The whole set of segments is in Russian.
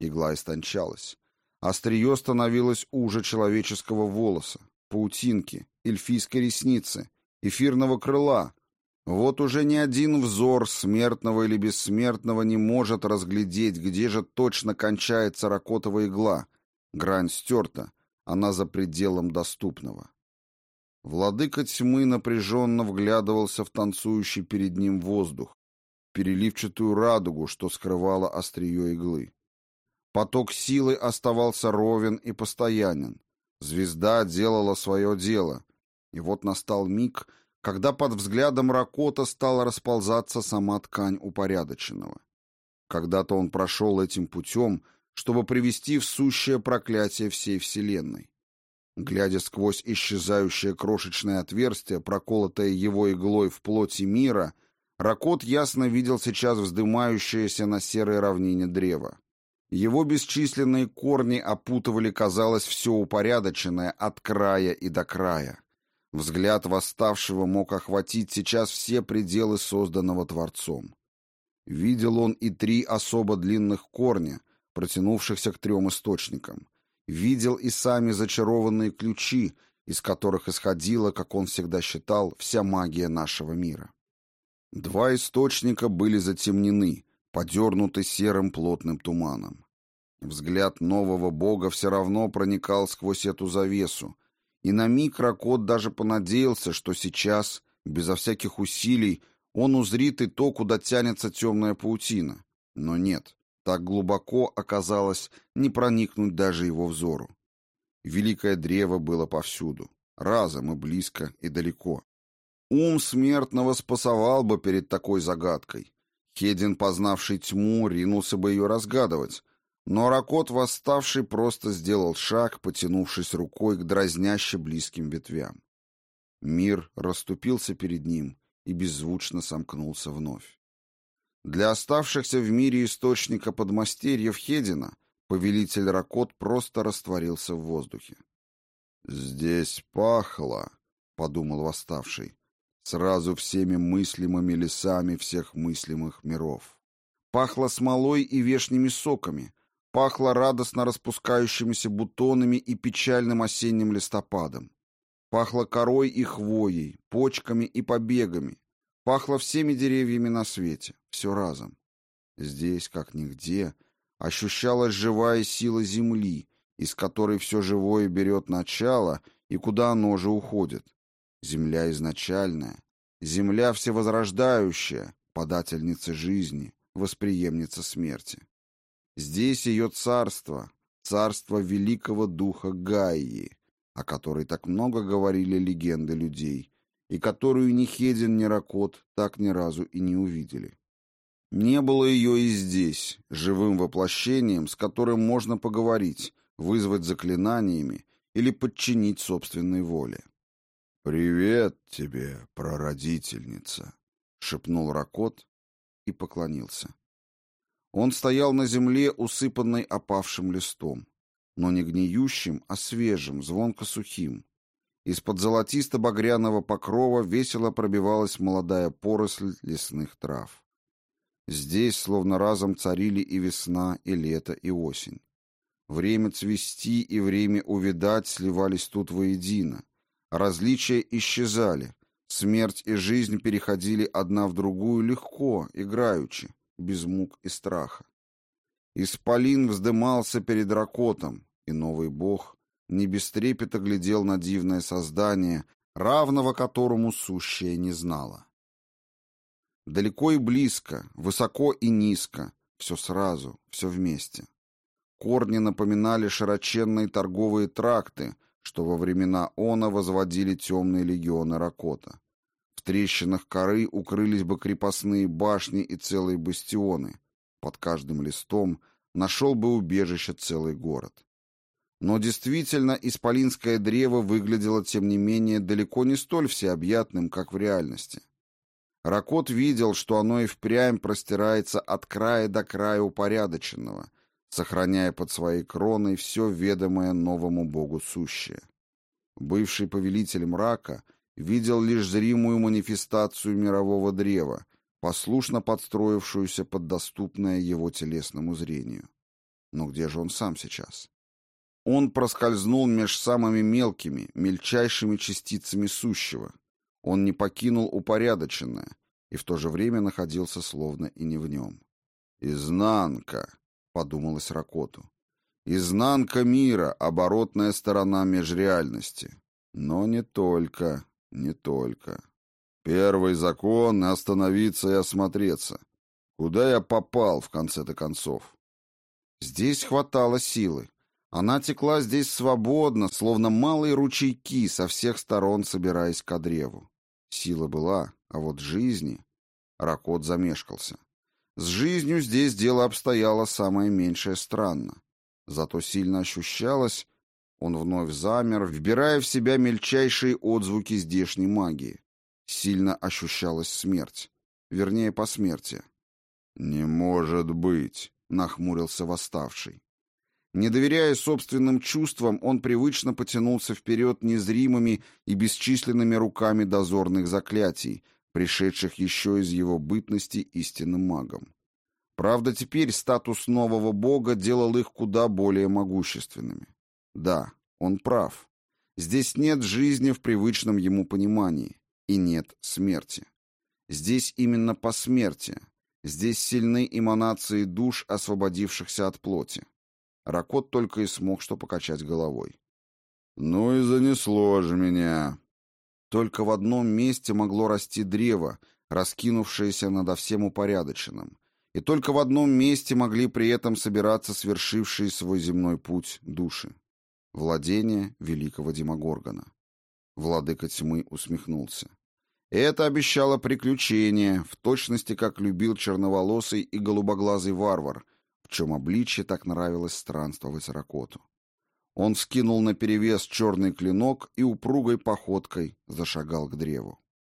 Игла истончалась. Острие становилось уже человеческого волоса, паутинки, эльфийской ресницы, эфирного крыла. Вот уже ни один взор, смертного или бессмертного, не может разглядеть, где же точно кончается ракотовая игла. Грань стерта, она за пределом доступного. Владыка тьмы напряженно вглядывался в танцующий перед ним воздух, переливчатую радугу, что скрывало острие иглы. Поток силы оставался ровен и постоянен. Звезда делала свое дело. И вот настал миг, когда под взглядом Ракота стала расползаться сама ткань упорядоченного. Когда-то он прошел этим путем, чтобы привести в сущее проклятие всей Вселенной. Глядя сквозь исчезающее крошечное отверстие, проколотое его иглой в плоти мира, Ракот ясно видел сейчас вздымающееся на серой равнине древо. Его бесчисленные корни опутывали, казалось, все упорядоченное от края и до края. Взгляд восставшего мог охватить сейчас все пределы созданного Творцом. Видел он и 3 особо длинных корня, протянувшихся к 3 источникам. Видел и сами зачарованные ключи, из которых исходила, как он всегда считал, вся магия нашего мира. 2 источника были затемнены, подернуты серым плотным туманом. Взгляд нового бога все равно проникал сквозь эту завесу, и на миг Ракот даже понадеялся, что сейчас, безо всяких усилий, он узрит и то, куда тянется темная паутина. Но нет, так глубоко оказалось не проникнуть даже его взору. Великое древо было повсюду, разом и близко, и далеко. Ум смертного спасовал бы перед такой загадкой. Хедин, познавший тьму, ринулся бы ее разгадывать, но Ракот, восставший, просто сделал шаг, потянувшись рукой к дразняще близким ветвям. Мир расступился перед ним и беззвучно сомкнулся вновь. Для оставшихся в мире источника подмастерьев Хедина повелитель Ракот просто растворился в воздухе. «Здесь пахло», — подумал восставший, — «сразу всеми мыслимыми лесами всех мыслимых миров. Пахло смолой и вешними соками, пахло радостно распускающимися бутонами и печальным осенним листопадом. Пахло корой и хвоей, почками и побегами. Пахло всеми деревьями на свете, все разом. Здесь, как нигде, ощущалась живая сила земли, из которой все живое берет начало и куда оно же уходит. Земля изначальная, земля всевозрождающая, подательница жизни, восприемница смерти. Здесь ее царство, царство великого духа Гаи, о которой так много говорили легенды людей, и которую ни Хедин, ни Ракот так ни разу и не увидели. Не было ее и здесь, живым воплощением, с которым можно поговорить, вызвать заклинаниями или подчинить собственной воле. «Привет тебе, прародительница», — шепнул Ракот и поклонился. Он стоял на земле, усыпанной опавшим листом, но не гниющим, а свежим, звонко сухим. Из-под золотисто-багряного покрова весело пробивалась молодая поросль лесных трав. Здесь словно разом царили и весна, и лето, и осень. Время цвести и время увядать сливались тут воедино. Различия исчезали, смерть и жизнь переходили одна в другую легко, играючи, без мук и страха. Исполин вздымался перед Ракотом, и новый бог не без трепета глядел на дивное создание, равного которому сущее не знало. Далеко и близко, высоко и низко, все сразу, все вместе. Корни напоминали широченные торговые тракты, что во времена Она возводили темные легионы Ракота. В трещинах коры укрылись бы крепостные башни и целые бастионы. Под каждым листом нашел бы убежище целый город. Но действительно, исполинское древо выглядело, тем не менее, далеко не столь всеобъятным, как в реальности. Ракот видел, что оно и впрямь простирается от края до края упорядоченного, сохраняя под своей кроной все ведомое новому богу сущее. Бывший повелитель мрака видел лишь зримую манифестацию мирового древа, послушно подстроившуюся под доступное его телесному зрению. Но где же он сам сейчас? Он проскользнул меж самыми мелкими, мельчайшими частицами сущего. Он не покинул упорядоченное и в то же время находился словно и не в нем. «Изнанка», — подумалось Ракоту. «Изнанка мира, оборотная сторона межреальности». Но не только, не только. Первый закон — остановиться и осмотреться. Куда я попал, в конце-то концов? Здесь хватало силы. Она текла здесь свободно, словно малые ручейки, со всех сторон собираясь ко древу. Сила была, а вот жизни... Ракот замешкался. С жизнью здесь дело обстояло самое меньшее странно. Зато сильно ощущалось... Он вновь замер, вбирая в себя мельчайшие отзвуки здешней магии. Сильно ощущалась смерть. Вернее, посмертие. «Не может быть!» — нахмурился восставший. Не доверяя собственным чувствам, он привычно потянулся вперед незримыми и бесчисленными руками дозорных заклятий, пришедших еще из его бытности истинным магом. Правда, теперь статус нового бога делал их куда более могущественными. Да, он прав. Здесь нет жизни в привычном ему понимании, и нет смерти. Здесь именно посмертие. Здесь сильны эманации душ, освободившихся от плоти. Ракот только и смог что покачать головой. «Ну и занесло же меня!» Только в одном месте могло расти древо, раскинувшееся надо всем упорядоченным, и только в одном месте могли при этом собираться свершившие свой земной путь души. Владение великого Демогоргона. Владыка тьмы усмехнулся. Это обещало приключение, в точности как любил черноволосый и голубоглазый варвар, в чем обличье так нравилось странствовать Ракоту. Он вскинул наперевес черный клинок и упругой походкой зашагал к древу.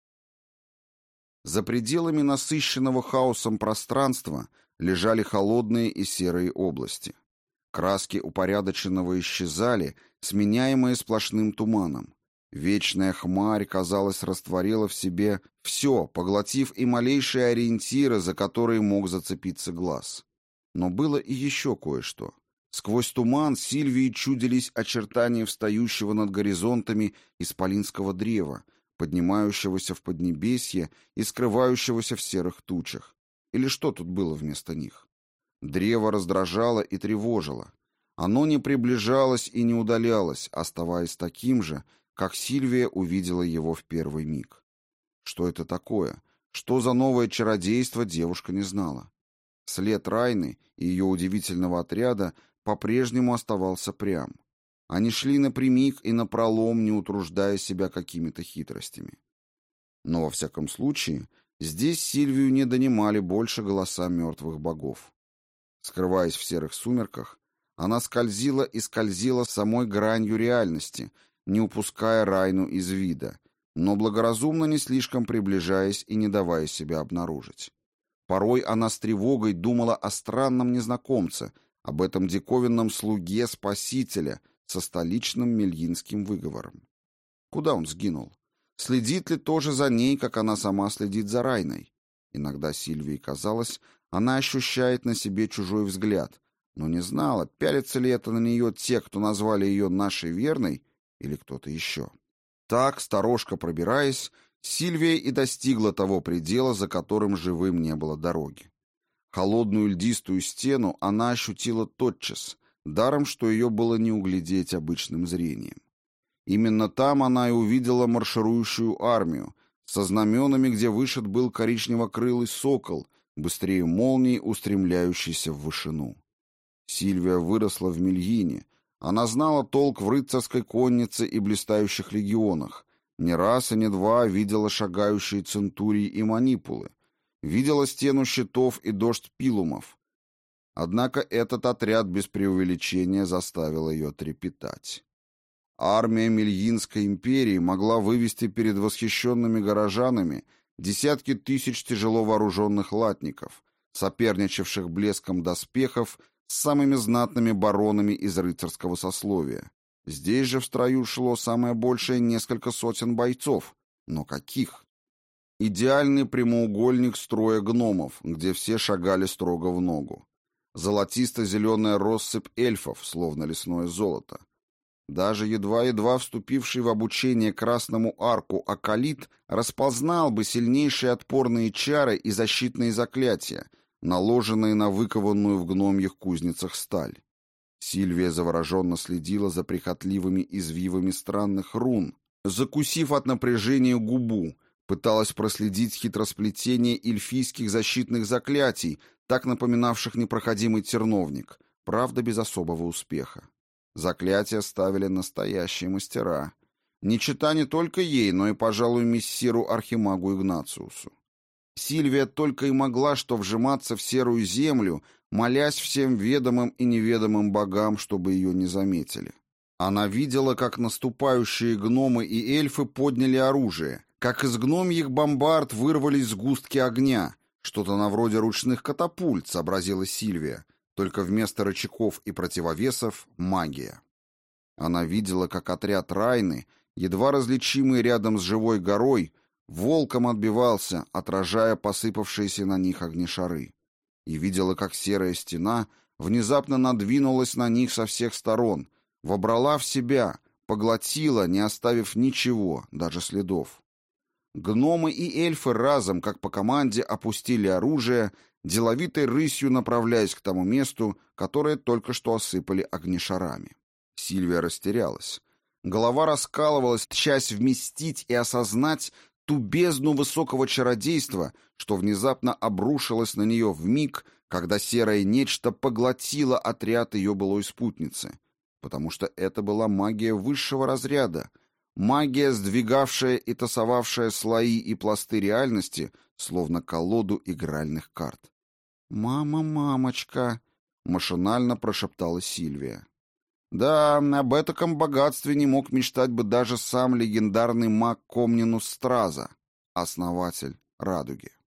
За пределами насыщенного хаосом пространства лежали холодные и серые области. Краски упорядоченного исчезали, сменяемые сплошным туманом. Вечная хмарь, казалось, растворила в себе все, поглотив и малейшие ориентиры, за которые мог зацепиться глаз. Но было и еще кое-что. Сквозь туман Сильвии чудились очертания встающего над горизонтами исполинского древа, поднимающегося в поднебесье и скрывающегося в серых тучах. Или что тут было вместо них? Древо раздражало и тревожило. Оно не приближалось и не удалялось, оставаясь таким же, как Сильвия увидела его в первый миг. Что это такое? Что за новое чародейство, девушка не знала. След Райны и ее удивительного отряда по-прежнему оставался прям. Они шли напрямик и напролом, не утруждая себя какими-то хитростями. Но, во всяком случае, здесь Сильвию не донимали больше голоса мертвых богов. Скрываясь в серых сумерках, она скользила и скользила самой гранью реальности, не упуская Райну из вида, но благоразумно не слишком приближаясь и не давая себя обнаружить. Порой она с тревогой думала о странном незнакомце, об этом диковинном слуге Спасителя со столичным мельинским выговором. Куда он сгинул? Следит ли тоже за ней, как она сама следит за Райной? Иногда Сильвии казалось, она ощущает на себе чужой взгляд, но не знала, пялятся ли это на нее те, кто назвали ее нашей верной, или кто-то еще. Так, сторожко пробираясь, Сильвия и достигла того предела, за которым живым не было дороги. Холодную льдистую стену она ощутила тотчас, даром, что ее было не углядеть обычным зрением. Именно там она и увидела марширующую армию, со знаменами, где вышит был коричнево-крылый сокол, быстрее молнии, устремляющийся в вышину. Сильвия выросла в Мельине. Она знала толк в рыцарской коннице и блистающих легионах. Не раз и не два видела шагающие центурии и манипулы. Видела стену щитов и дождь пилумов. Однако этот отряд без преувеличения заставил ее трепетать. Армия Мельинской империи могла вывести перед восхищенными горожанами десятки тысяч тяжело вооруженных латников, соперничавших блеском доспехов с самыми знатными баронами из рыцарского сословия. Здесь же в строю шло самое большее несколько сотен бойцов. Но каких? Идеальный прямоугольник строя гномов, где все шагали строго в ногу. золотисто-зеленая россыпь эльфов, словно лесное золото. Даже едва-едва вступивший в обучение Красному Арку Акалит распознал бы сильнейшие отпорные чары и защитные заклятия, наложенные на выкованную в гномьих кузницах сталь. Сильвия завороженно следила за прихотливыми извивами странных рун, закусив от напряжения губу, пыталась проследить хитросплетение эльфийских защитных заклятий, так напоминавших непроходимый терновник, правда, без особого успеха. Заклятия ставили настоящие мастера. Не чета не только ей, но и, пожалуй, мессиру Архимагу Игнациусу. Сильвия только и могла что вжиматься в серую землю, молясь всем ведомым и неведомым богам, чтобы ее не заметили. Она видела, как наступающие гномы и эльфы подняли оружие, как из гномьих бомбард вырвались сгустки огня, что-то на вроде ручных катапульт, сообразила Сильвия, только вместо рычагов и противовесов — магия. Она видела, как отряд Райны, едва различимый рядом с живой горой, волком отбивался, отражая посыпавшиеся на них огнешары. И видела, как серая стена внезапно надвинулась на них со всех сторон, вобрала в себя, поглотила, не оставив ничего, даже следов. Гномы и эльфы разом, как по команде, опустили оружие, деловитой рысью направляясь к тому месту, которое только что осыпали огнешарами. Сильвия растерялась. Голова раскалывалась, тщась вместить и осознать ту бездну высокого чародейства, что внезапно обрушилось на нее вмиг, когда серое нечто поглотило отряд ее былой спутницы, потому что это была магия высшего разряда, магия, сдвигавшая и тасовавшая слои и пласты реальности, словно колоду игральных карт. «Мама, мамочка!» — машинально прошептала Сильвия. Да, об этаком богатстве не мог мечтать бы даже сам легендарный маг Комнинус Страза, основатель Радуги.